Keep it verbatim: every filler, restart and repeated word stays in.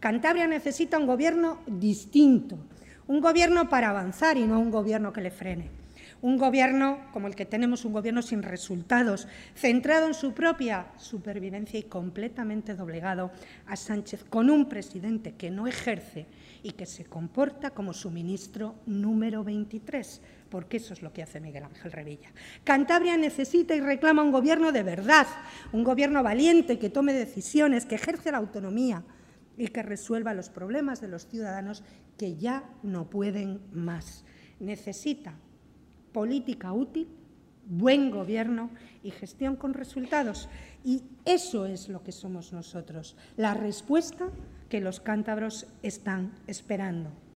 Cantabria necesita un gobierno distinto, un gobierno para avanzar y no un gobierno que le frene. Un gobierno como el que tenemos, un gobierno sin resultados, centrado en su propia supervivencia y completamente doblegado a Sánchez, con un presidente que no ejerce y que se comporta como su ministro número veintitrés, porque eso es lo que hace Miguel Ángel Revilla. Cantabria necesita y reclama un gobierno de verdad, un gobierno valiente que tome decisiones, que ejerce la autonomía y que resuelva los problemas de los ciudadanos que ya no pueden más. Necesita política útil, buen gobierno y gestión con resultados. Y eso es lo que somos nosotros, la respuesta que los cántabros están esperando.